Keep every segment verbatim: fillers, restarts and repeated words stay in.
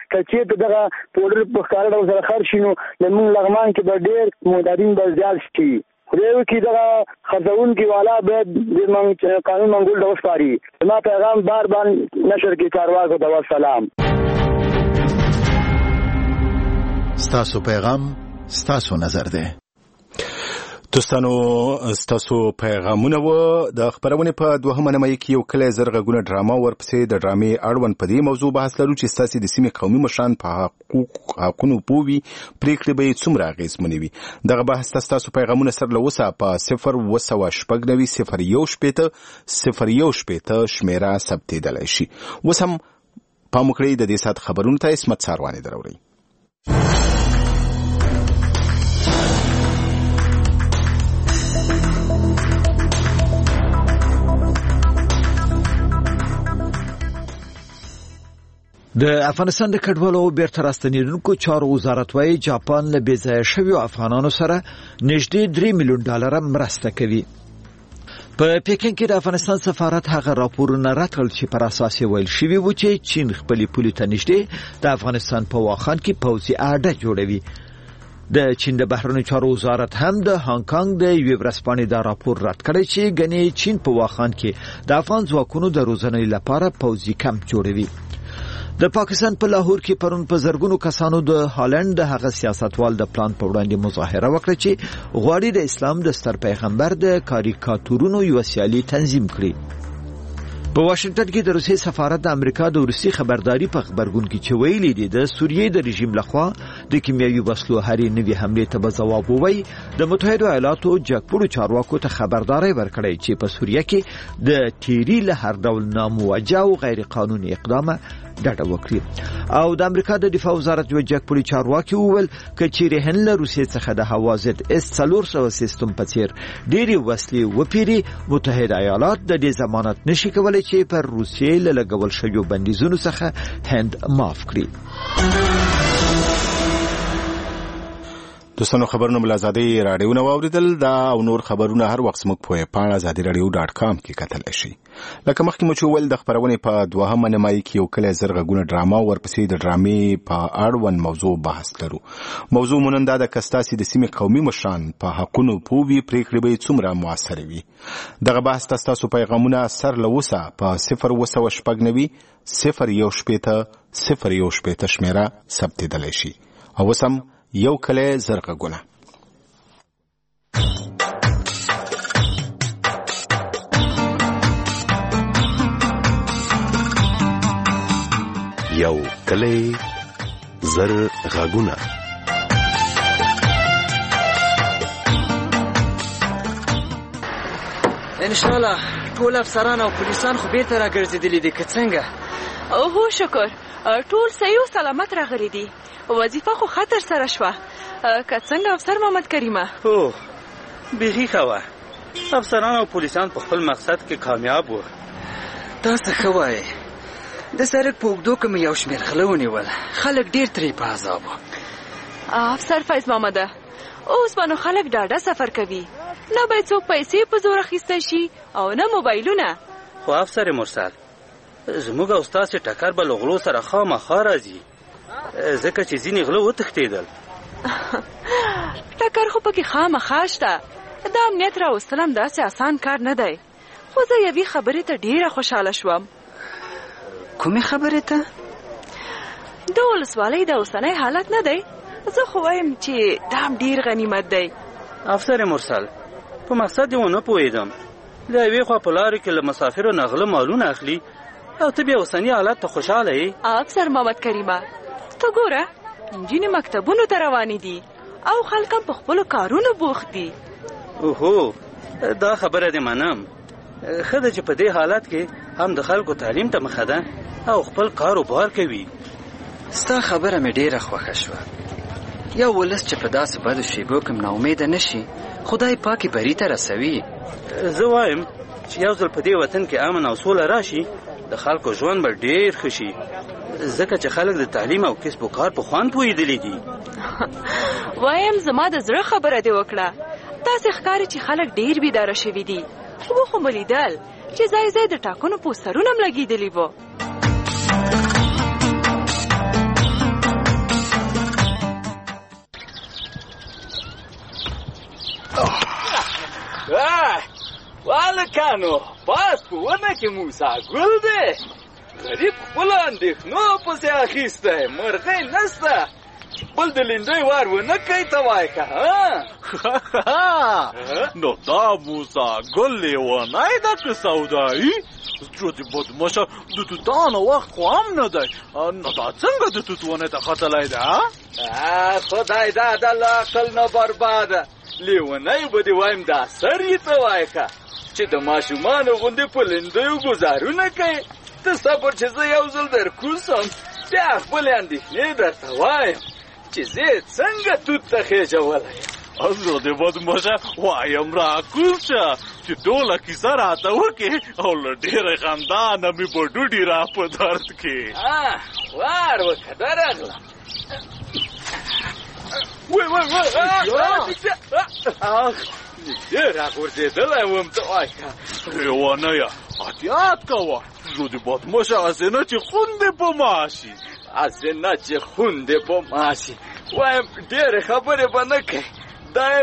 کچې ته دغه پوډر په ښکاره ډول سره خرڅ شي نو زموږ لغمان کې به ډېر معتادین به زیات شي. خدای وکړي دغه خرڅوونکي والا باید د قانون منګول ډول وسپاري. زما پیغام بار بار نشر کې چارواکو ته وسلام. ستاسو پیغام ستاسو نظر دی. دوستانو ستاسو پیغامونه و د خبرونه په دوهمه نیمه کې یو کله زرغونه ډراما ورپسې د ډرامې اړوند په دې موضوع بحث لرو چې ستاسو د سیمې قومي مشران په حقوق حقونو پوي پریکړې به څومره اغیزمنې وي. دغه بحث ستاسو پیغامونه سره لوسه په صفر وسو شپږ نوي صفر یو شپېته صفر یو شپېته شمیره ثبتېدلی شي. اوس هم پام وکړئ د دې ساعت خبرونو ته اسمت سارواني دروړئ. د افغانستان د کډوالو بیرته راستنیدونکو چارو وزارت وايي جاپان له بې ځایه شویو افغانانو سره نږدې درې میلیون ډالر مرسته کوي. په پیکن کې د افغانستان سفارت هغه راپورونه راټول چې پر اساس ویل شوی و چې چین خپل پولي ته نږدې د افغانستان په واخان کې پوځي اډه جوړوي. د چین د بهرنیو چارو وزارت هم د هانګ کانګ د یوې ورځپاڼې دا راپور رد کړی چې ګنې چین په واخان کې د افغان ځواکونو د روزنې لپاره پوځي کمپ جوړوي. د پاکستان په لاهور کې پرون په زرګونو کسانو د هالند د هغه سیاستوال د پلان په وړاندې مظاهره وکړه چې غواړي د اسلام د ستر پیغمبر د کاریکاتورونو یو سیالي تنظیم کړي. په واشنگټن کې د روسي سفارت د امریکا د روسي خبرداري په خبرګون کې چې ویلي دي د سوریې د رژیم لخوا د کیمیاوي وسلو هرې نوې حمله ته به ځواب ووایي. د متحده ایالاتو جګپوړو چارواکو ته خبرداري ورکړې چې په سوریه کې د تیری له هر ډول ناموجه او غیر قانوني اقدام ډډه وکړي. او د امریکا د دفاع وزارت یو جګپوړي چارواکي وویل چې چیرې هند له روسیې څخه د هوا ضد اس څلور سوه سیستم په څیر ډېرې وسلې وپیري متحده ایالات د دې ضمانت نشي کولی چې پر روسیې له لګول شویو بندیزونو څخه هند معاف کړي. دوستانو خبرونه مل ازادي رادیو نو اوریدل دا او نور خبرونه هر وخت موږ په پاڼه ازادي رادیو ډاټ کام کې کتل شي. لکه مخکې مو چې ول د خبرونه په دوهمه نیمه کې یو کله زرغونه ډراما ورپسې د ډرامې په اړوند موضوع بحث لرو. موضوع مونږ د کستاسي د سیمې قومي مشران په حقونو پوي پریکړې به څومره موثر وي. دغه بحث تاسو پیغامونه سر لوسه په صفر وسو شپږ نوي صفر یو شپېته صفر یو شپېته شمیره ثبتېدلی شي. او وسم یو کله زرغونه یو کله زرغونه ان شاء الله ټول افسران او پولیسان خو بیرته راګرځېدلي دي که څنګه؟ اوه شکر ټول صحیح او سلامت راغلي دي. وظیفه خو خطر سره شوه که څنګه افسر محمد کریمه؟ اوه بیخي ښه وه. افسران او پولیسان په خپل مقصد کې کامیاب وو. دا څه ښه وایې. د سړک په اوږدو کې مې یو شمېر غله ونیول. خلک ډېر ترې په عذاب وو. افسر فیض محمده اوس به نو خلک ډاډه سفر کوي. نه باید څوک پیسې په زور اخیستی شي او نه موبایلونه. خو افسر مرسل زموږ او ستاسې ټکر به له غلو سره خامخا راځي ځکه چې ځینې غله وتښتېدل. ټکر خو پکې خامخا شته. دا امنیت راوستل هم داسې اسان کار نه دی. خو زه یوې خبرې ته ډېره خوشحاله شوم. کومې خبرې ته؟ د ولسوالۍ د اوسنی حالت نه دی. زه خو وایم چې دا هم ډېر غنیمت دی. افسر مرسل په مقصد یې ونه پوهېدم. د یوې خوا په لارو کې له مسافرو نه غله مالونه اخلي او ته بیا اوسني حالت ته خوشحاله یې. افسر محمد کریمه ته ګوره نجونې مکتبونو ته روانې دي او خلک هم په خپلو کارونو بوخت دي. اوهو دا خبره دې منم. ښه ده چې په دې حالت کې هم د خلکو تعلیم ته مخه ده او خپل کاروبار کوي. ستا خبره مې ډېره خوښه شوه. یو ولس چې په داسې بدو شیبو کې ناامیده نشي خدای پاکي بري ته رسوي. زه وایم چې یو ځل په دې وطن کې امن او سوله راشي د خلکو ژوند به ډېر ښه شي ځکه چې خلک د تعلیم او کسب و کار په خوند پوهېدلي دي. وایم زما د زړه خبره دې وکړه. داسې ښکاري چې خلک ډېر بیداره شوي دي. وخو مو لیدل چې ځای ځای د ټاکنو پوسټرونه هم لګېدلي وو. ملکانو پاس په ونه کې موسی ګل دی غریب خپل اندېښنو پسې اخیستی مرغۍ نسته بل د لیندۍ وار ونه کوي ته وایې که نو دا موسی ګل لیونی ده که سودایي زړه دې بدمشه د توتانو وخت خو هم نه دی نو دا څنګه د توت ونې ته ختلی ده خدای دا د له عقل نه برباده لیونی به دې وایم دا سر یې ته وایې که چې د ماشومانو غوندې په لیندیو ګزارونه کوي ته صبر چې زه یو ځل در کوزم بیا خپلې اندېښنې درته وایم چې زه څنګه توت ته خېژولی یم زه دې بدمشه وایم راکوز شه چې ټوله کیسه راته وکړې او له ډېرې خندانه مې به ډوډۍ را په درد کې وار وکړه درغلم وای وای وای نږدې راغورځېدلی وم ته وایه لیونیه احتیاط کوه زه دې بدمشه هسې نه چې خون دې په ما شي هسې نه چې خون دې په ما شي وایم ډېرې خبرې به نه کوې دا یم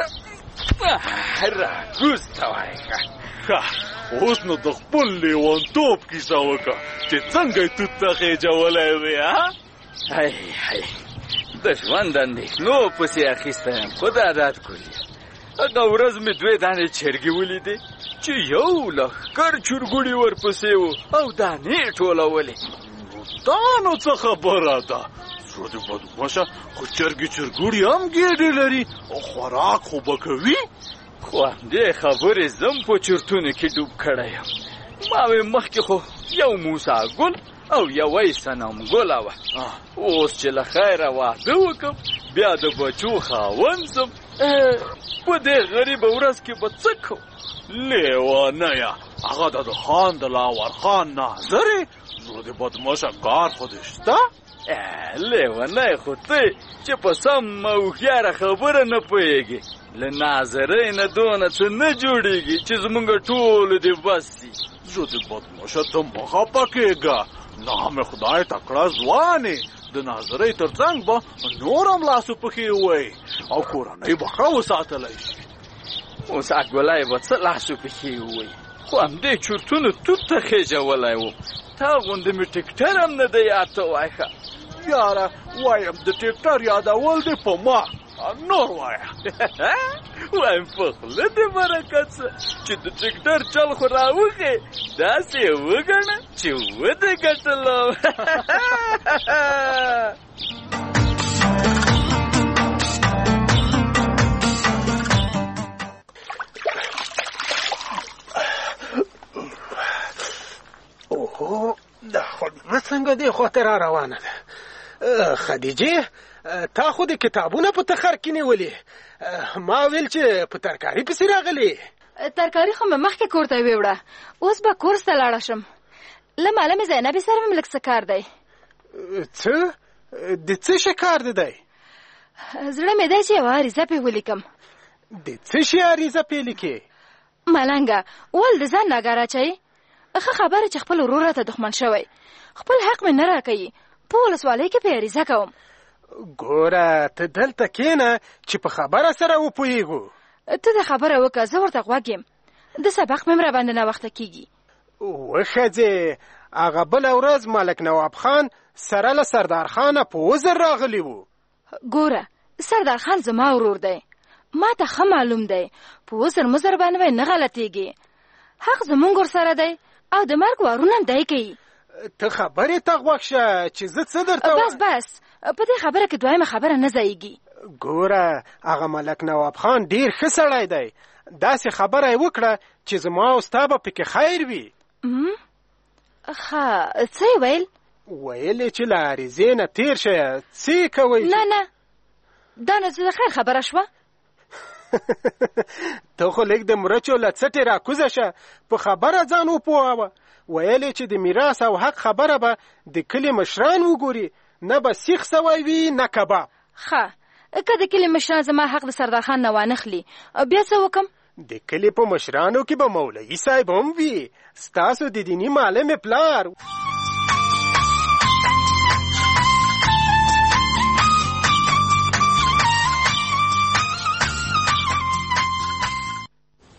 راکوز ته وایه اوس نو د خپل لیونتوب کیسه وکړه چې څنګه یې توت ته خېجولی وې هی هی د ژوند اندېښنو پسې اخیستی یم خو د عادت ګلې هغه ورځ مې دوې دانې چرګې ولیدې چې یو لښکر چرګوړي ورپسې و او دانې ټولولې دا نو څه خبره ده زړه دې بدمشه خو چرګې چرګوړي هم ګېډې لري او خوراک خو به کوي خو همدې خبرې زم په چرتونو کې ډوب کړی یم ما وې مخکې خو یو موسی ګل او یوه یې صنم ګله وه اوس چې له خیره واده وکړم بیا د بچو خاوند سم په دې غریبه ورځ کې به څه کوم لیونیه هغه د خان د لاور خان ناظرې زړه دې بدمشه کار خو دې شته لیونی خو ته چې په سمه هوښیاره خبره نه پوهېږې له ناظرۍ نه دونه څه نه جوړېږي چې زمونږ ټولو دې بس سي زړه دې بدمشه ته مه خفه کېږه نه مې خدای تکړه ځوانې د ناظرۍ تر څنګ به نور هم لاسو پښې ووایي او کورنۍ به ښه وساتلی شي موسی ګلی به څه لاسو پښې ووایي خو همدې چورتونو توت ته خېژولی وم تا غوندې مې ټکټر هم نه دی یاد ته وایه یاره وایم د ټکټر یادول دې په ما نور وایه وایم په خوله دې برکت څه چې د ټکټر چل خو راوښې داسې یې وګڼه چې ودې ګټلم اوهو دا خدمه څنګه دې خواته را روانه ده خدیجې تا خو د کتابونه په تخر کې نیولې ما ویل چې په ترکاري پسې راغلې ترکاري خو مې مخکې کور ته ویوړه اوس به کورس ته لاړه شم له معلمې زینبې سره مې لږ څه کار دی څه د څه شي کار دی دی زړه مې دی چې یوه عریضه پې ولیکم د څه شي عریضه پې لیکې ملنګه ول د ځان ناګاره اچوي ښه خبره چې خپل ورور راته دښمن شوی خپل حق مې نه راکوي په ولسوالۍ کې پې عریضه کوم ګوره ته دلته کښېنه چې په خبره سره وپوهېږو ته د خبره وکړه زه ورته غوږ یم د سبق مې هم راباندې ناوخته کېږي وښځې هغه بله ورځ ملک نواب خان سره له سردار خانه په وزر راغلی وو ګوره سردار خان زما ورور دی ما ته ښه معلوم دی په وزر مزر باندې به نه غلطېږي حق زمونږ ورسره دی او د مرګ وارونه هم دی کوي ته خبرې ته غوږ شه چې زه څه درته بس بس په دې خبره کې دویمه خبره نه ځایږي ګوره هغه ملک نواب خان ډېر ښه سړی دی داسې خبره یې وکړه چې زما او ستا به پکې خیر وي ښه څه یې ویل ویل یې چې له عریضې نه تېر شه څه یې کوئ نه نه دا نو د خیر خبره شوه ته خو لږ د مرچو له څټې راکوزه شه په خبره ځان وپوهوه ویل یې چې د میراث او حق خبره به د کلي مشران وګوري نه به سیخ سوی وي نه کباب ښه که د کلي مشران زما حق د سردار خان نه وانخلي بیا څه وکم د کلي په مشرانو کې به مولوي صاحب هم وي ستاسو د دیني معلم پلار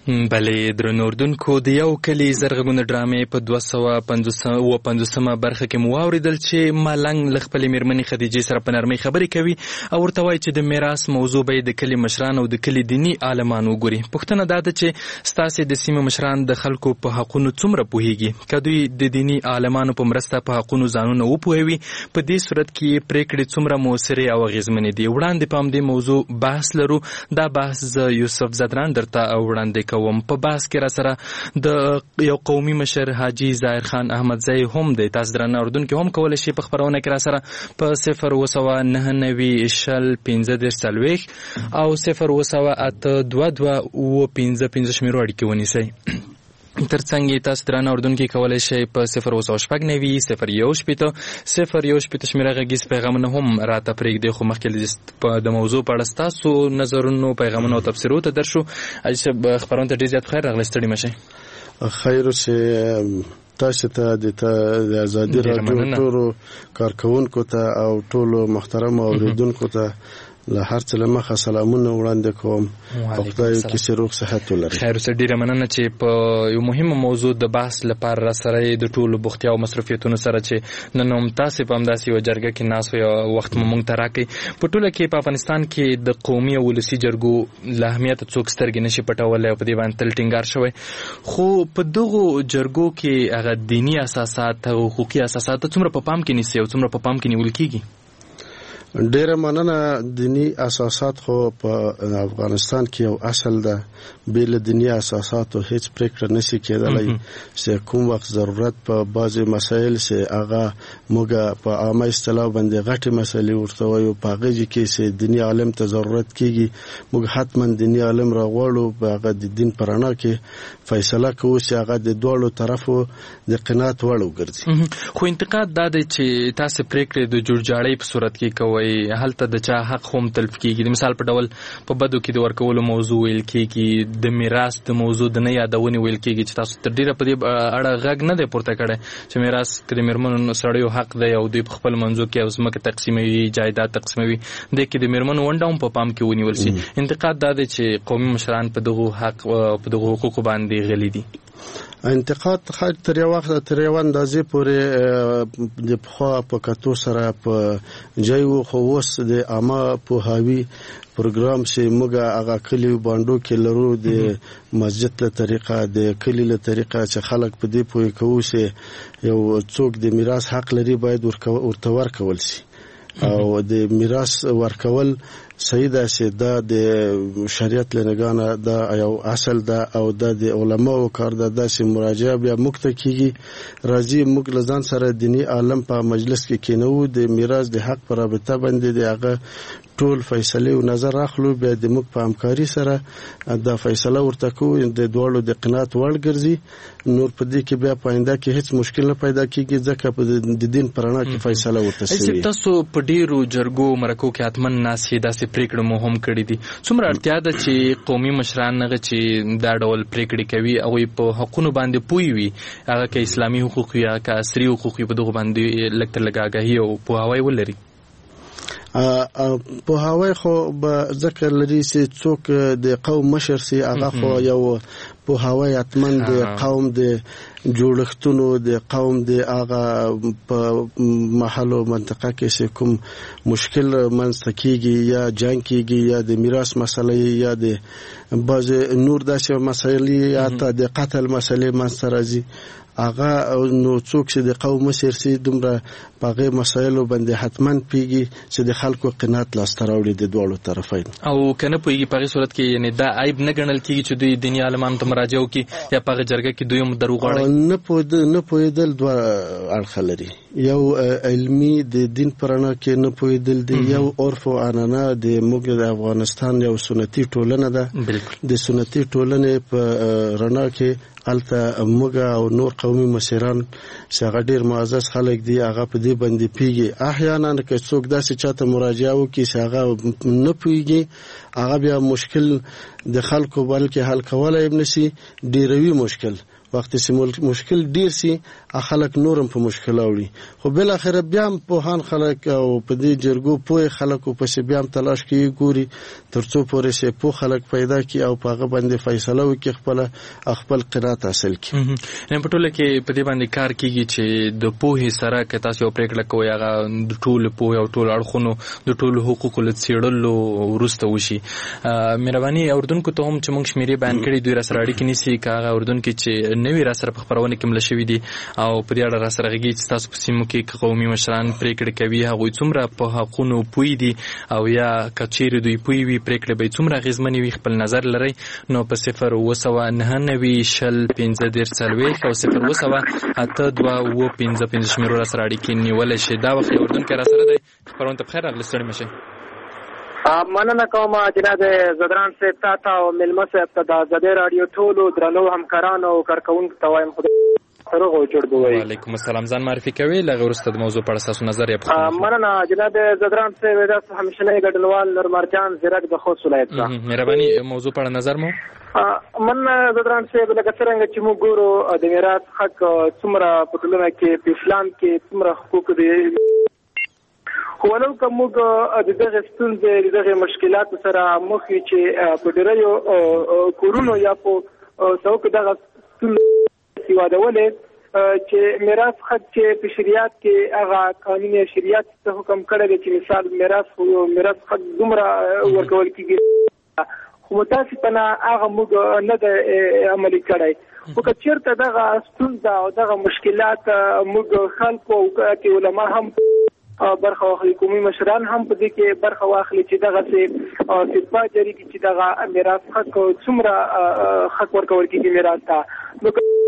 بلې درنو اردوونکو د یو کلي زرغونې ډرامې په دوه سوه اووه پنځوسمه برخه کې مو واورېدل چې ملنګ له خپلې مېرمنې خدیجې سره په نرمۍ خبرې کوي او ورته وایي چې د میراث موضوع به یې د کلي مشران او د کلي دیني عالمان وګوري. پوښتنه دا ده چې ستاسې د سیمې مشران د خلکو په حقونو څومره پوهېږي؟ که دوی د دیني عالمانو په مرسته په حقونو ځانونه وپوهوي په دې صورت کې پرېکړې څومره مؤثرې او اغېزمنې دي؟ وړاندې په همدې موضوع بحث لرو. دا بحث زه یوسف زدران درته وړاندې کوم. په بحث کې را سره د یو قومي مشر حاجي ظاهر خان احمدزی هم دی. تاسو درنه اردوونکو هم کولی شئ په خپرونه کې را سره په صفر اووه سوه نهه نوي شل پنځه دېرش څلوېښت او صفر اووه سوه اته دوه دوه اووه پنځه پنځه شمېرو اړیکې ونیسئ. ترڅنګ تاسو درنه اردوونکي کولی شئ په صفر اووه سوه شپږ نوي صفر یو شپېته صفر یو شپېته شمېره غږیز پیغامونه هم راته پرېږدئ. خو مخکې د موضوع په اړه ستاسو نظرونو پیغامونو او تبصرو ته در شو. حاجي صاحب خپرونه ته ډېر زیات خیر راغلی. ستړي مه شئ. خیر چې تاسو ته د ازادي راډیو ټولو کارکوونکو ته او ټولو محترمو اورېدونکو ته له هر څه له مخه سلامونه وړاندې کوم. او خدای کسې روغ صحت ولري. خیر اوسه ډېره مننه چې په یو مهمه موضوع د بحث لپاره را سره د ټولو بوختیا او مصروفیتونو سره چې نن هم تاسې په همداسې یوه جرګه کې ناست وئ وخت مو موږ ته راکړئ. په ټوله کې په افغانستان کې د قومي او ولسي جرګو له اهمیته څوک سترګې نشي پټولی او په دې باندې تل ټینګار شوی. خو په دغو جرګو کې هغه دیني اساسات او حقوقي اساسات څومره په پام کې نیسي او څومره په پام کې نیول کېږي؟ ډېره مننه. دینی اساسات خو په افغانستان کې یو اصل ده. بې له دینی اساساتو هیڅ پرېکړه نشي کېدلی چې کوم وخت ضرورت په بعضې مسایل چې هغه موږ په عامه اصطلاح باندې غټې مسایلې ورته وایو په هغې کې چې دیني عالم ته ضرورت کېږي موږ حتما دیني عالم راغواړو په هغه د دین په رڼا کې فیصله کوو چې هغه د دواړو طرفو د قناعت وړ وګرځي. خو انتقاد دا دی چې تاسې پرېکړې د جوړجاړۍ په صورت کې کوئ. هلته د چا حق هم تلف کېږي. د مثال په ډول په بدو کې د ورکولو موضوع ویل کېږي، د میراث د موضوع د نه یادونې ویل کېږي چې تاسو تر ډېره په دې اړه غږ نه دی پورته کړی چې میراث که د مېرمنو سړیو حق دی او دوی په خپل منځو کې او ځمکه تقسیموي جایداد تقسیموي دې کې د مېرمنو ونډه هم په پام کې ونیول شي. انتقاد دا دی چې قومي مشران په دغو حق په دغو حقوقو باندې غلي دي. انتقاد خاص تر یو وخت تر یو اندازې پورې د پخوا په کتو سره په ځای وو. خو اوس د عامه پوهاوي پروګرام چې موږ هغه کلي بانډو کې لرو د مسجد له طریقه د کلي له طریقه چې خلک په دې پوهې کوو چې یو څوک د میراث حق لري باید ورته ورکول شي. او د میراث ورکول صحیح ده چې دا د شریعت له نگاه دا یو اصل ده او دا د علماو کار ده. دا چې مراجعه بیا موږ ته کېږي راځي موږ له ځان سره دیني عالم په مجلس کې کېنوو د میراث د حق په رابطه باندې د هغه ټول فیصلې او نظر اخلو بیا د موږ په همکاري سره دا فیصله ورته کوو د دواړو د قناعت وړ ګرځي. نور په دې کې بیا په آینده کې هیڅ مشکل نه پیدا کېږي ځکه په د دین په رڼا کې فیصله ورته شوې. تاسو په ډېرو جرګو مرکو کې حتمن ناسې داسې پرېکړې مو هم کړې دي. څومره اړتیا ده چې قومي مشران هغه چې دا ډول پرېکړې کوي هغوی په حقونو باندې پوه وي هغه که اسلامي حقوق وي هغه که عصري حقوق وي په دغو باندې لږ تر لږه آګاهي او پوهاوی ولري؟ پوهاوی خو به ذکر لري چې څوک د قوم مشر سي هغه خو یو پوهاوی حتمن د قوم د جوړښتونو د قوم د هغه په محل او منطقه کې چې کوم مشکل منځته کېږي یا جنګ کېږي یا د میراث مسله یا د بعضې نور داسې مسایلې یا حتی د قتل مسلې منځته راځي هغه نو څوک چې د قوم مشر سي دومره په هغې مسایلو باندې حتمن پوهېږي چې د خلکو قناعت لاسته راوړي د دواړو طرفین. او که نه پوهېږي په هغې صورت کې یعنې دا عیب نه ګڼل کېږي چې دوی دیني عالمانو ته مراجعه وکړي یا په هغه جرګه کې دوی هم در وغواړي؟ نه پوهېدل دوه اړخه لري. یو علمي د دین په رڼا کې نه پوهېدل دي، یو عرف او عنعنه د موږ د افغانستان یو سنتي ټولنه ده. د سنتي ټولنې په رڼا کې هلته موږ او نور قومي مشران چې هغه ډېر معزز خلک دي هغه په دې باندې پوهېږي. احیانا که څوک داسې چاته مراجعه وکړي چې هغه نه پوهېږي هغه بیا مشکل د خلکو بلکې حل کولی هم نشي ډېروي مشکل. وخت چې مشکل ډیر سي خلک نورم په مشکل اوړي. خو بل اخر بیا هم پوهان خلک او په دې جرګو پوه خلکو پسې بیا هم تلاش کوي ګوري ترڅو پورې سه پوه خلک پیدا کی او پاغه باندې فیصله وکړي خپل خپل قرات حاصل کړي. نه په ټوله کې په دې باندې کار کیږي چې د پوهې سره که تاسو پریکړه کوئ هغه د ټول پوهې او ټول اړخونو د ټول حقوقو له څېړلو وروسته وشي. مهرباني اردن کو ته هم چې موږ شمیرې بیان کړي دوی را سره اړیکې نیسي که هغه اردن کې چې نوي را سره په خپرونه کې مله شوي دي او په دې اړه را سره غږیږي چې تاسو په سیمو کې قومي مشران پریکړې کوي هغوی څومره په حقونو پوه دي او یا که چیرې دوی پوه وي پریکړې به یې څومره اغېزمنې وي خپل نظر لرئ نو په صفر اووه سوه نهه نوي شل پنځه دېرش څلوېښت او صفر اووه سوه اته دوه اووه پنځه پنځه شمیرو را سره اړیکې نیولی شئ. دا وخت اردن کې را سره دی خپرونه ته بخیر راغلې ستړي مه شئ. مننه کوم جناب زدران صاحب تا ته او میلمه صاحب ته د ازادۍ راډیو ټولو درنو همکارانو او کارکوونکو ته وایم خدای روغ او جوړ بوي. وعلیکم السلام. ځان معرفي کوئ لږ وروسته د موضوع په اړه ستاسو نظر یا پوښتنه. مننه جناب زدران صاحب تاسو همیشنی ګډونوال نورمرجان زیرک د خوست ولایت څخه. مهرباني موضوع په اړه نظر مو. من زدران صاحب لکه څنګه چې موږ ګورو د میراث حق څومره په ټولنه کې په اسلام کې څومره حقوق دي خو ولو که موږ د دغه ستونزې د دغه مشکلاتو سره مخ یو چې په ډیرو کورونو یا په څوک دغه ستونزې سیوادولې چې میراث حق چې په شریعت کې هغه قانون شریعت څخه حکم کړی دی چې مثال میراث میراث حق دومره ورکول کېږي خو متاسفانه هغه موږ نه د عملي کړی. خو که چېرته دغه ستونزه او دغه مشکلات موږ خلکو او علما هم برخه واخلي قومي مشران هم په دې کې برخه واخلي چې دغه څه فتوا جاری کړي چې دغه میراث حق څومره حق ورکول کېږي میراث ته نو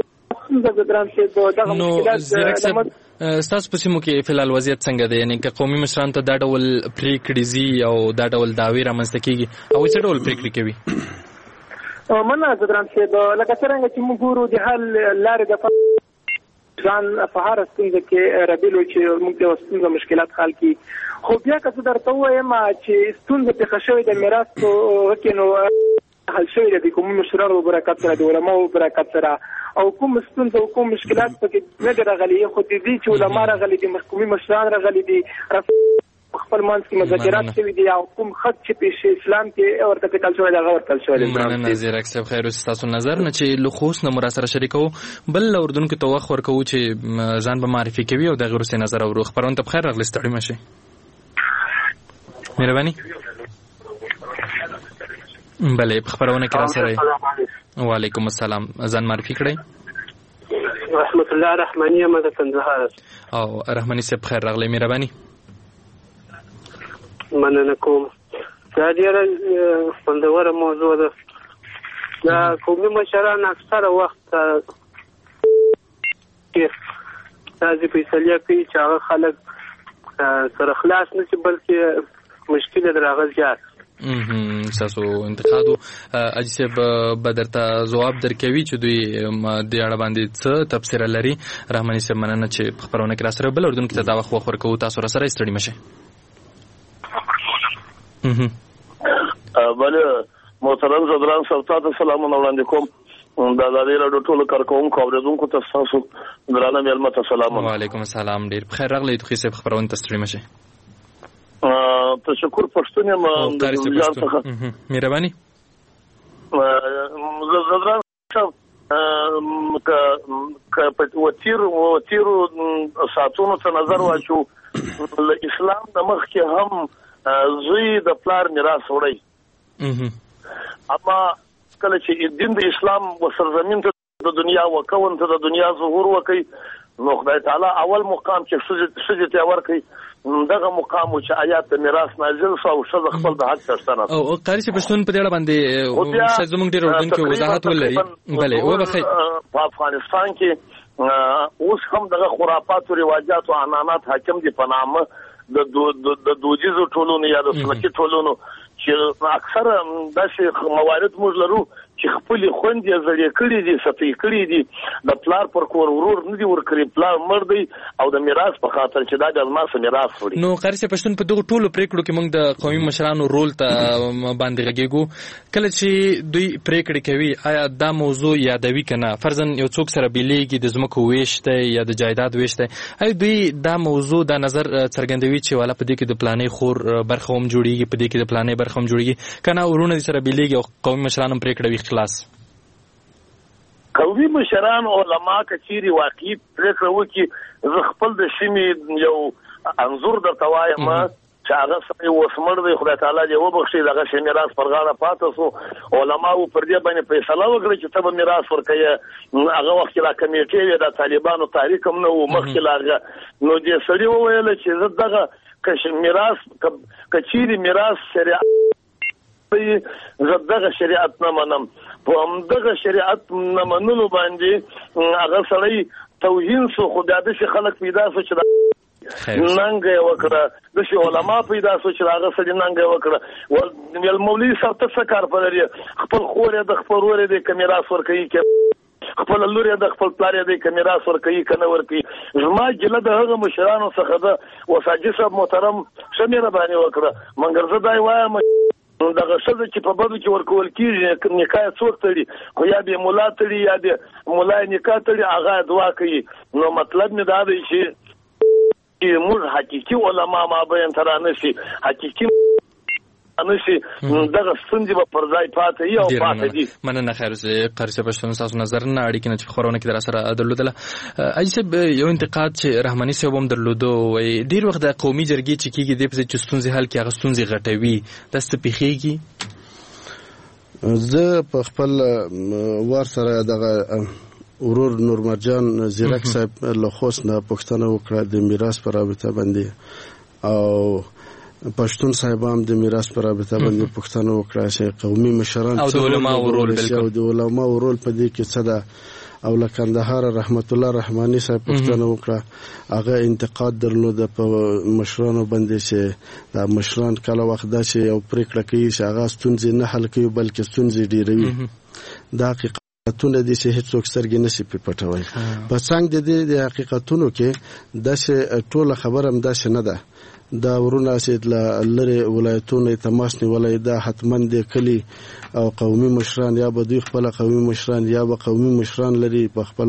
نو زیرک صاحب ستاسو په سیمو کې فلحال وضعیت څنګه دی یعنې که قومي مشران ته دا ډول پرېکړې ځي او دا ډول دعوې رامنځته کېږي هغوی څه ډول پرېکړې کوي؟ مننه زدران صاحب لکه څرنګه چې موږ ګورو د حل لارې د ځان په هر ستونزه کې رابلو چې موږ د ستونزه مشکلات حل کړي خو بیا که زه درته ووایم چې ستونزه پېښه شوې د میراث په کې نو حل شوې ده د قومي مشرانو برکت سره د علماو برکت سره او کوم ستونزه او کوم مشکلات پکې نه دي راغلي خو د دې چې علما راغلي دي قومي مشران راغلي دي خپل منځ کې مذاکرات شوي دي او کوم خط چې په اسلام کې ورته کتل شوی دی هغه ورکړل شوی دی. مننه زیرک صاحب خیر اوسې ستاسو نظر نه چې له خوست نه مو را سره شریکو بل اردن کې ته وخت ورکوو چې ځان به معرفي کوي او د هغې وروستی نظر اورو. خپرونه ته بخیر راغلې ستړي مه شئ. مهرباني بله په خپرونه کې را سره وعلیکم السلام ځان معرفي کړئ. رحمت الله رحماني یم د کندهار. او رحماني صاحب خیر راغلی مهرباني. مننه کوم. دا ډېره خوندوره موضوع ده. دا قومي مشران اکثره وخت داسې فیصلې کوي چې هغه خلک سره خلاص نه شي بلکې مشکل یې تر هغه زیات. ستاسو انتقادو حاجي صاحب به درته ځواب درکوي چې دوی دې اړه باندې څه تبصره لري. رحماني صاحب مننه چې په خپرونه کې را سره بل اردن کې ته دا وخت وخت ورکوو تاسو را سره ستړي مه شئ. بله محترم زدران صاحب تاسو سلامونه وړاندې کوم د ازادۍ راډیو ټولو کارکوونکو اورېدونکو ته ستاسو درانه مېلمه ته سلامونه. وعلیکم السلام ډېر بخیر راغلی توخي صاحب خپرونه ته ستړي مه شئ. تشکر پښتون یم د جوړجان څخه. مهرباني زدران صاحب که په وتیرو وتیرو ساعتونو ته نظر واچو اسلام د مخکې هم زوی د پلار میراث وړی اما کله چې دین د اسلام و سرزمین ته د دنیا وکون ته د دنیا ظهور وکي نو خدای تعالی اول مقام چې ښځې ته ورکړي دغه مقام چې آیات د میراث نازل شو او ښځه خپل د حق څښتنه او قاری چې پښتون په دې اړه باندې شاید زموږ ډېر اردوونکي وضاحت ولري. بله وبخئ په افغانستان کې اوس هم دغه خرافات او رواجات او عنعنات حاکم دي په نامه د دودیزو ټولونو یا د سنتي ټولونو چې اکثر داسې موارد موږ لرو چې چې خپل خوندې زړې کړې دي سپي کړې دي د پلار پر کور ورور نه دی ورکړي پلار مړ دی او د میراث په خاطر چې دا د ما سره میراث وړي. نو قاری صاحب پښتون په دغه ټولو پریکړو کې موږ د قومي مشرانو رول ته باندې غږیږو کله چې دوی پریکړې کوي آیا دا موضوع یادوي کنه فرضاً یو څوک سره بیلیږي د ځمکو ویش دی یا د جایداد ویش دی آیا دوی دا موضوع دا نظر څرګندوي چې والا په دې کې د پلانې خور برخه هم جوړیږي په دې کې د پلانې برخه هم جوړیږي کنه ورونه سره بیلیږي او قومي مشرانو پریکړه وی خلاص؟ قومي مشران علما کچيري واقعي پریکړه وکړي زه خپل د شمې یو انظور درته وایم چې هغه سره وسمړ دی خدای تعالی دې وبخښي دغه شی میراث پر غاړه پاتې سو علما و پر دې باندې فیصله وکړي چې ته به میراث ورکړې هغه وخت لا کمیټې وي د طالبانو تحریک هم نه و مخکې لاغه نو دې سړي وویل چې زه دغه کش میراث کچيري میراث شریعت زه دغه شریعت نه منم په همدغه شریعت نه منلو باندې هغه سړی توهین سو خدای دې خلک پیدا سو چې ننګ وکړه د شي علما پیدا سو چې هغه سړي ننګ وکړه ول مولوی صاحب ته څه کار پرې خپل خور د خپل ور د کمیراس ور کوي کې خپل لور د خپل پلار د کمیراس ور کوي کنه ور کوي زما جله د هغه مشرانو څخه د وساجي صاحب محترم شمیره باندې وکړه منګر زه دای وایم دغه څه چې په بدو کې ورکول کیږي نکاح څوک تړي خو یا به مولا تړي یا به مولا نکاح تړي هغه دعا کوي نو مطلب نه دا دی چې موږ حقيقي علما ما بیان ترانه شي حقيقي انشي دغه ستونزې په پر ځای پاتې یو پاتې دي. مننه خیر زه قاری صاحب پښتون تاسو نظر نه اړیکې نه چې خبرونه کې در سره درلودله ایسب یو انتقاد چې رحماني صاحب هم درلودو وای ډیر وخت د قومي جرګې چې کیږي د پځ چې ستونزې حل کې هغه ستونزې غټوي داسې پیخيږي. زه په خپل وار سره دغه ورور نورمرجان زیرک صاحب له خوست نه پښتنه وکړه د میراث پر رابطه باندې او پښتون صاحبام د میراث پر رابطه باندې پښتنه وکړه چې قومي مشران او د علماء ورول بالکل د علماء ورول په دې کې څه ده او لکندهار رحمت الله رحماني صاحب پښتنه وکړه هغه انتقاد درلود په مشرانو باندې چې دا مشران کله وخت دا چې یو پریکړه کوي چې هغه ستونزې نه حل کوي بلکې ستونزې ډیروي دا حقیقت حقیقتونه دي چې هیڅوک سترګې نشي پټوي په څنګه د دې د حقیقتونو کې د ټوله خبره هم داسې نه ده دا ورونه چې لری ولایتونه تماس نیولای دا حتما د کلی او قومي مشران یا به دوی خپل قومي مشران یا به قومي مشران لري په خپل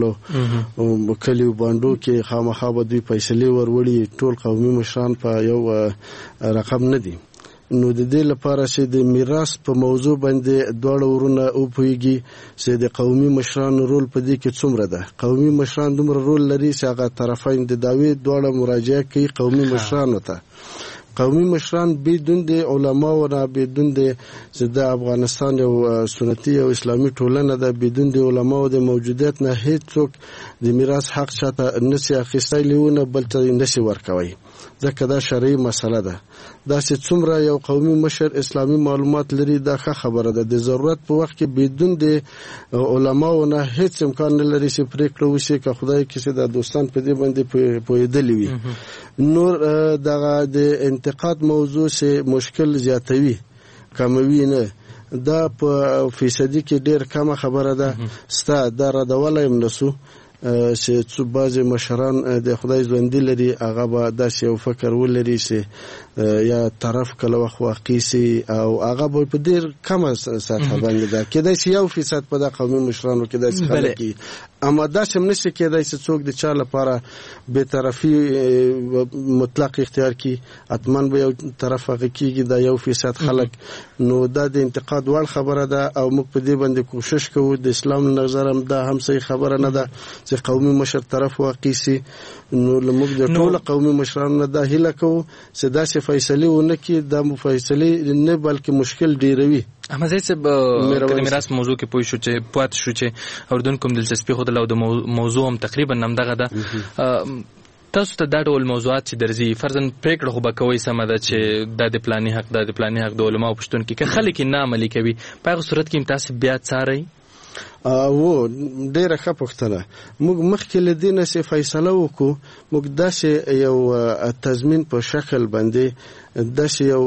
کلی باندو کې خامخا به دوی فیصله وروړي ټول قومي مشران په یو رقم نه دي. نو د دې لپاره چې د میراث په موضوع باندې دواړه ورونه او پويږي چې د قومي مشرانو رول په دې کې څومره ده قومي مشران دومره رول لري چې هغه طرفین د داوی دواړه مراجعه کوي قومي مشرانو ته قومي مشران بدون د علما او نه بدون د د افغانستان یو سنتي او اسلامي ټولنه ده بدون د علما او د موجودیت نه هیڅوک د میراث حق چاته نشي اخیستای لیونه بلته نشي ورکوي ځکه دا شرعي مسله ده دا چې څومره یو قومي مشر اسلامي معلومات لري دا ښه خبره ده د ضرورت په وخت کې بدون د علماو نه هیڅ امکان نه لري چې پریکړه وشي که خدای کسی د دوستان په دې باندې پوهېدلی وي نور دغه د انتقاد موضوع چې مشکل زیاتوي کموي نه دا په فیصدي کې ډیر کمه خبره ده ستا دا ردولی هم نسو چې څو بعضې مشران د خدای ژوندي لري هغه به داسې یو فکر ولري چې یا طرف کله وخت واقع سي او هغه به په ډېر کمه سطحه باندې ده کېدای شي یو فیصد په دا قومي مشرانو کې داسې خلک وي اما داسې هم نشي کېدای چې څوک د چا لپاره بېطرفي مطلق اختیار کړي حتما به یو طرف هغه کېږي دا یو فیصد خلک نو دا د انتقاد وړ خبره ده او موږ په دې باندې کوشش کوو د اسلام نظر هم دا هم صحیح خبره نه ده چې قومي مشر طرف واقع سي نو لموږ د ټول قومي مشرانو نه دا هیله کوو چې داسې فیصله ونه کړي دا فیصله نه بلکې مشکل ډیروي. احمد زید صاحب د میراث موضوع کې پوه شو چې پات شو چې اردن کوم دلچسپي خو د موضوع هم تقریبا نمدغه ده تاسو ته دا ډول موضوعات چې درځي فرضاً پریکړه خو به کوئ سمه ده چې دا د پلاني حق دا د پلاني حق د علماو پښتون کې که خلک یې نه عملي کوي په هغه صورت کې هم تاسو بیا څارئ او ډیره ښه پوښتنه. موږ مخکې له دې نه چې فیصله وکړو موږ داسې یو تضمین په شکل باندې داسې یو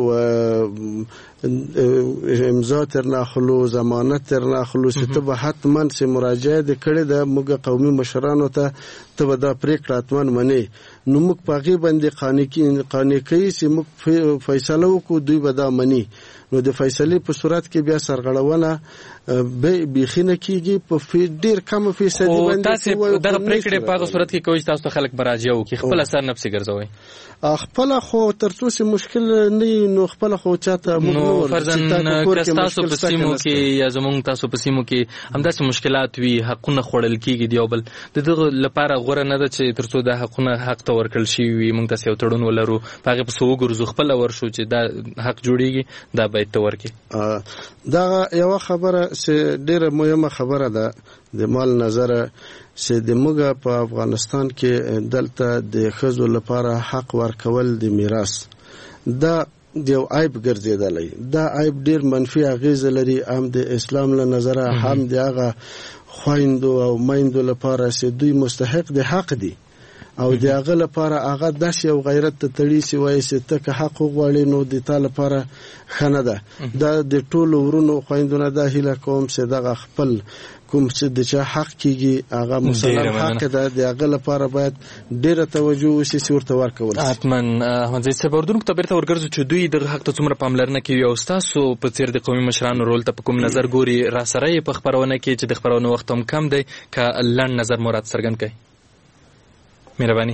امضا تر ناخلو ضمانت تر ناخلو چې ته به حتما چې مراجعه دې کړې ده موږ قومي مشرانو ته ته به دا پرېکړه حتما منې نو موږ په هغې باندې قانع کوي چې موږ فیصله وکړو دوی به دا مني. نو د فیصلې په صورت کې بیا سرغړونه بیخي نه کېږي په ډېر کم فیصدي باندې. تاسې دغه پرېکړې په هغه صورت کې کوئ چې تاسو ته خلک مراجعه وکړي خپل اثر نفسي ګرځوئ خپله خو تر څو چې مشکل نه وي نو خپله خو چاته موږ نه ورځو. نو فرضاً که ستاسو په سیمو کې یا زموږ تاسو په سیمو کې همداسې مشکلات وي حقونه خوړل کېږي د یو بل د دغه لپاره غوره نه ده چې تر څو دا حقونه حق ته ورکړل شوي وي موږ تاسې یو تړون ولرو په هغې پسې وګرځو خپله ورشو چې دا حق جوړېږي دا باید ته ورکړي. دا یوه خبره چې ډېره مهمه خبره ده د مال نظره چې د موږ په افغانستان کې دلته د ښځو لپاره حق ورکول د میراث دا د یو عیب ګرځېدلی. دا عیب ډېر منفي اغېزه لري هم د اسلام له نظره هم د هغه خویندو او میندو لپاره چې دوی مستحق د حق دي او د هغه لپاره هغه داسې یو غیرت ته تړي چې وایي چې ته که حق وغواړې نو د تا لپاره ښه نه ده. دا د ټولو ورونو خویندو نه دا هیله کوم چې دغه خپل کوم چې د چا حق کېږي هغه مسلم حق ده د هغه لپاره باید ډېره توجه وشي چې ورته ورکول شي. حتما احمدزی صاحب اردن ته بیرته ورګرځو چې دوی دغه حق ته څومره پاملرنه کوي او ستاسو په څېر د قومي مشرانو رول ته په کوم نظر ګوري را سره یې په خپرونه کې چې د خپرونې وخت هم کم دی که لنډ نظر مراد څرګند کړئ. مهرباني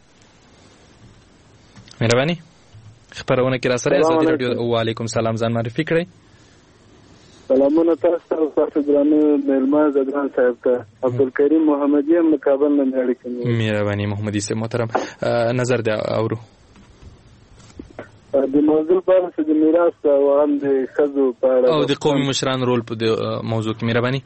مهرباني خبرونه کې را سره ازادي رادیو. وعلیکم سلام ځان معرفي کړئ. سلامونه تاسو ته تاسو درانه مېلمه زدران صاحب ته عبدالکریم محمدی هم کابل نه اړیکې. مهرباني محمدي صاحب محترم نظر دی اورو د موضوع په اړه د میراث او هم د ښځو په اړه او د قومي مشرانو رول په موضوع کې. مهرباني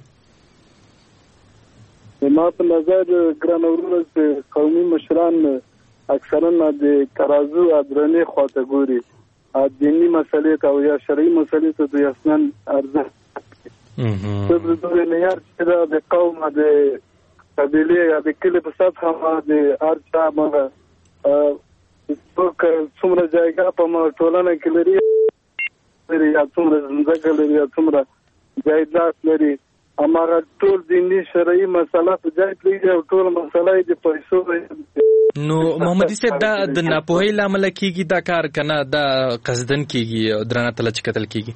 ما په نظر ګران ورونه چې قومي مشران اکثرا د ترازو ادرنې خواته ګوري دینی مسئلې ته او یا شرعي مسئلې ته د اصلاً ارزښت د دوی معیار چې د قوم د قبیلې یا د کلي په سطحه د هر چا مغه څوک څومره جایګه په ټولنه کې لري یا څومره ځمکه لري یا څومره جایداد لري اماره ټول دینی شرعي مسله په ځای پرېږدي او ټول مسله یې د پیسو. نو محمدي صاحب دا د ناپوهۍ له امله کېږي دا کار که نه دا قصدن کېږي درانه تله چې کتل کېږي؟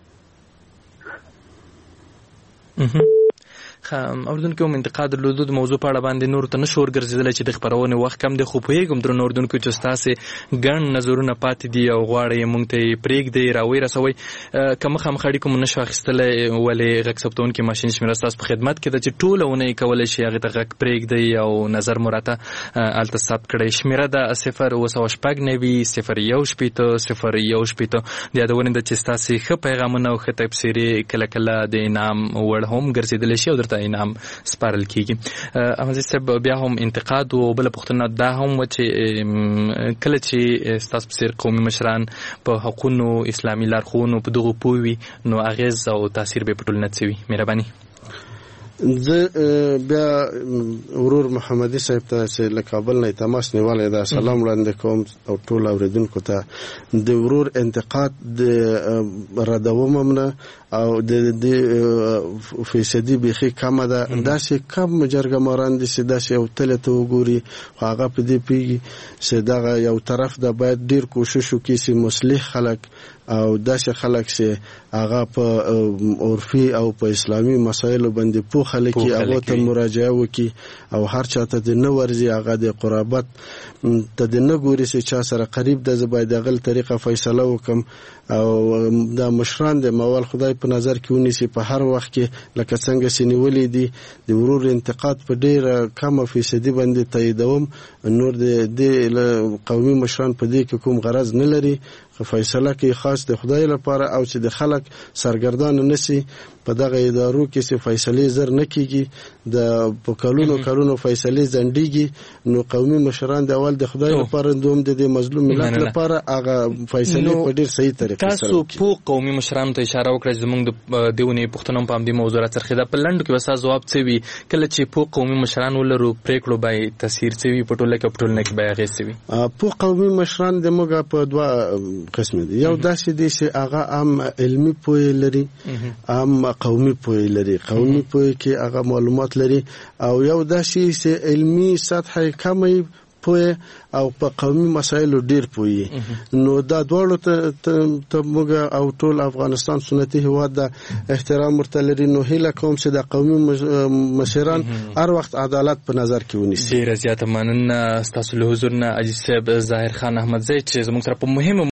اردن کې هم انتقاد درلودو د موضوع په اړه باندې نور ته نشو ورګرځېدلی چې د خپرونې وخت کم دی خو پوهېږم درنو اردونکو چې ستاسې ګڼ نظرونه پاتې دي او غواړئ موږ ته یې پرېږدئ راوی رسوئ که مخامخ اړیکو مو نشو اخیستلی ولې غږ ثبتوونکي ماشین شمېره ستاسو په خدمت کې ده چې ټوله اونۍ کولی شي هغې ته غږ پرېږدئ او نظر مو راته هلته ثبت کړئ. شمېره ده صفر اوه سوه شپږ نوي صفر یو شپېته صفر یو شپېته. د یادونې ده چې ستاسې ښه پیغامونه او ښه تبصرې کله کله د انعام وړ هم ګرځېدلی شي او درته انعام سپارل کېږي. احمدزی صاحب بیا هم انتقاد او بله پوښتنه دا هم وه چې کله چې ستاسو په څېر قومي مشران په حقونو اسلامي لارښوونو په دغو پوه وي نو اغېز او تاثیر به یې په ټولنه څه وي؟ مهرباني. زه بیا ورور محمدي صاحب ته چې له کابل نه تماس نیولی دا سلام وړاندې کوم او ټول اورېدونکو ته د ورور انتقاد د ردوم هم نه او د فیصدي بیخي کمه ده. داسې کم جرګه ماران دي چې داسې یو تلې ته وګوري خو هغه په دې پوهېږي چې دغه یو طرف ده باید ډېر کوشش وکړي چې مصلح خلک او داسې خلک چې هغه په عرفي او په اسلامي مسایلو باندې پوه خلک یې هغو ته مراجعه وکړي او هر چا ته د نه ورځي هغه د قرابت ته د نه ګوري چې چا سره قریب ده زه باید هغه طریقه فیصله وکړم او دا مشران د موال خدای په نظر کې ونیسي په هر وخت کې لکه څنګه چې نیولې دي د ورور انتقاد په ډېره کمه فیصدي باندې تاییدوم. نور د قومي مشران په دې کې کوم غرض نه لري فیصله کوي خاص د خدای لپاره او چې د خلک سرګردان نشي په دغه ادارو کې چې فیصله زر نه کیږي د په کلونو کلونو فیصله ځنډيږي نو قومي مشران د اول د خدای لپاره دوم د مظلوم ملت لپاره هغه فیصله په ډیر صحیح طریقه سره تاسو په قومي مشرانو ته اشاره وکړه چې موږ د دیونه پښتنو په دې موضوع راڅرخه د پلند کې وسه جواب څه وی کله چې په قومي مشران ولرو پریکړو به تاثیر څه وی په ټوله کې په ټوله کې به هغه څه وی په قومي مشران د موږ په دوا قسم دي یو داسې دي چې هغه عام علمي پوهه لري عام قومي پوهه لري قومي پوهه کې هغه معلومات لري او یو داسې چې علمي سطح کمي پوهه او په قومي مسایلو ډیر پوهه نو دا دواړو ته موږ او ټول افغانستان سنتي هواد د احترام ورته لري نو هیله کوم چې د قومي مشران هر وخت عدالت په نظر کې ونیسي. ډیر زیاته مننه تاسو له حضور نه عزیز صاحب ظاهر خان احمدزی چې زموږ سره په مهمه